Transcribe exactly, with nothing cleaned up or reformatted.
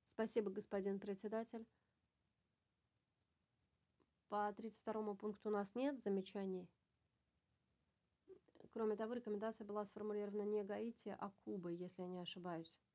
Спасибо, господин председатель. По тридцать второму пункту у нас нет замечаний. Кроме того, рекомендация была сформулирована не Гаити, а Кубой, если я не ошибаюсь.